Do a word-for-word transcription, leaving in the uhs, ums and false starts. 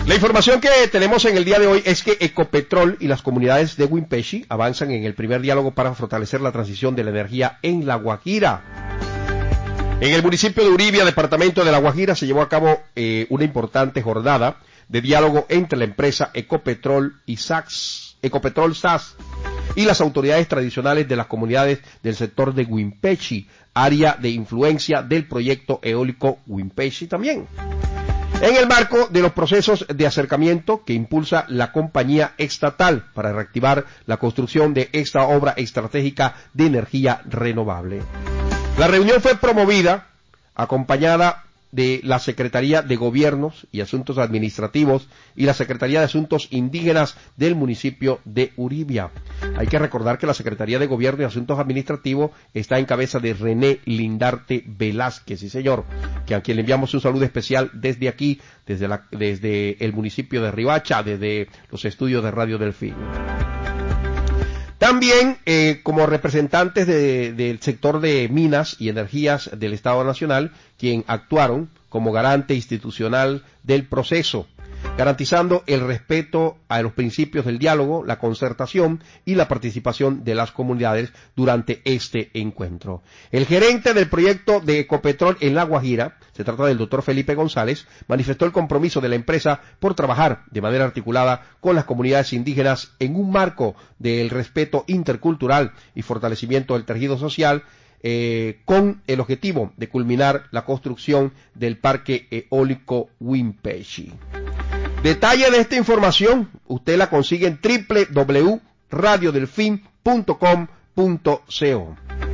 La información que tenemos en el día de hoy es que Ecopetrol y las comunidades de Wimpeshi avanzan en el primer diálogo para fortalecer la transición de la energía en La Guajira. En el municipio de Uribia, departamento de La Guajira, se llevó a cabo eh, una importante jornada de diálogo entre la empresa Ecopetrol y S A S, Ecopetrol S A S y las autoridades tradicionales de las comunidades del sector de Wimpeshi, área de influencia del proyecto eólico Wimpeshi también. En el marco de los procesos de acercamiento que impulsa la compañía estatal para reactivar la construcción de esta obra estratégica de energía renovable. La reunión fue promovida, acompañada de la Secretaría de Gobiernos y Asuntos Administrativos y la Secretaría de Asuntos Indígenas del municipio de Uribia. Hay que recordar que la Secretaría de Gobierno y Asuntos Administrativos está en cabeza de René Lindarte Velázquez, sí señor, que a quien le enviamos un saludo especial desde aquí, desde, la, desde el municipio de Ribacha, desde los estudios de Radio Delfín. También, eh, como representantes de, del sector de minas y energías del Estado Nacional, quien actuaron como garante institucional del proceso, garantizando el respeto a los principios del diálogo, la concertación y la participación de las comunidades durante este encuentro. El gerente del proyecto de Ecopetrol en La Guajira, se trata del doctor Felipe González, manifestó el compromiso de la empresa por trabajar de manera articulada con las comunidades indígenas en un marco del respeto intercultural y fortalecimiento del tejido social, Eh, con el objetivo de culminar la construcción del parque eólico Wimpeshi. Detalle de esta información, usted la consigue en doble u doble u doble u punto radio delfín punto com punto co.